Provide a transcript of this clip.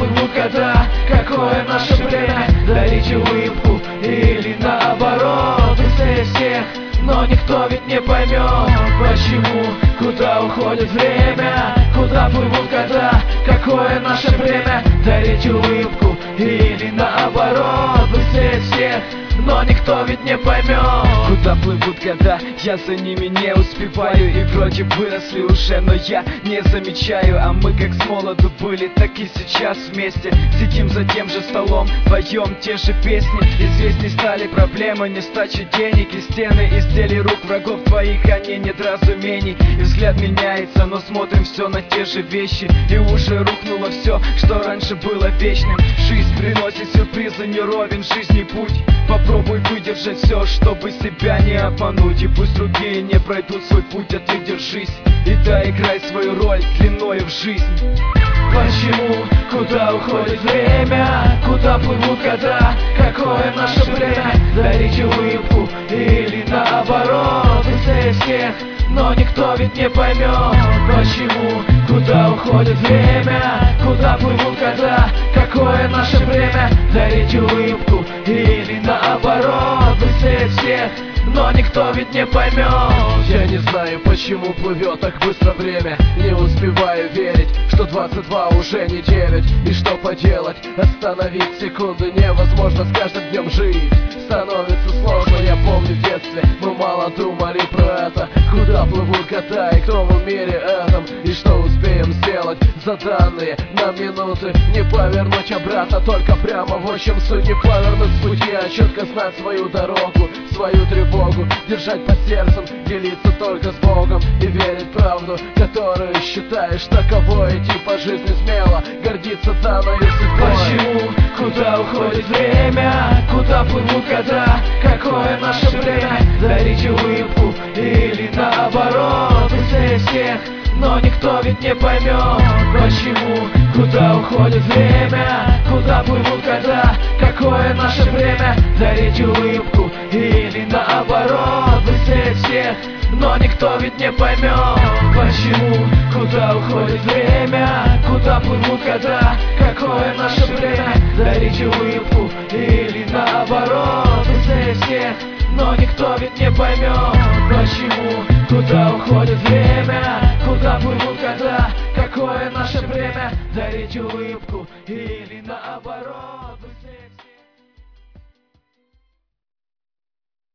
плывут года? Какое наше время? Дарить улыбку или наоборот быстрее всех? Но никто ведь не поймет, почему, куда уходит время, куда плывут года, какое наше время, дарить улыбку или наоборот быстрее всех. Но никто ведь не поймет, куда плывут года, я за ними не успеваю. И вроде выросли уже, но я не замечаю. А мы как с молоду были, так и сейчас вместе сидим за тем же столом, поем те же песни. Известней стали проблемы нестачи денег и стены изделий рук врагов твоих, а не недоразумений. И взгляд меняется, но смотрим все на те же вещи. И уже рухнуло все, что раньше было вечным. Жизнь приносит сюрпризы, не ровен жизни путь. Попробуй выдержать все, чтобы себя не обмануть. И пусть другие не пройдут свой путь, а ты держись и доиграй свою роль длиною в жизнь. Почему, куда уходит время, куда плывут года, какое наше время, дарить улыбку или наоборот быстрее всех? Но никто ведь не поймет, почему, куда уходит время, куда плывут года, какое наше время, дарить улыбку или наоборот быстрее всех? Но никто ведь не поймет. Я не знаю, почему плывет так быстро время. Не успеваю верить, что 22 уже не 9. И что поделать, остановить секунды невозможно. С каждым днем жить становится сложно. Я помню в детстве, мы мало думали про это. Куда плывут года и кто в мире этом? И что успеем сделать за данные на минуты? Не повернуть обратно, только прямо. В общем, суть не повернуть с пути, а четко знать свою дорогу, свою тревогу, держать под сердцем, делиться только с Богом и верить в правду, которую считаешь таковой. Идти по жизни смело, гордиться данной судьбой. Почему, куда уходит время, куда плывут года, какое наше время, дарить улыбку или наоборот быстрее всех? Но никто ведь не поймет, почему, куда уходит время, куда плывут года, какое наше время, дарить улыбку или наоборот быстрее всех? Но никто ведь не поймет, почему, куда уходит время, куда плывут года, какое наше время, дарить улыбку или наоборот быстрее всех? Но никто ведь не поймет, почему, куда уходит время, куда плывут года, какое наше время, дарить улыбку или наоборот.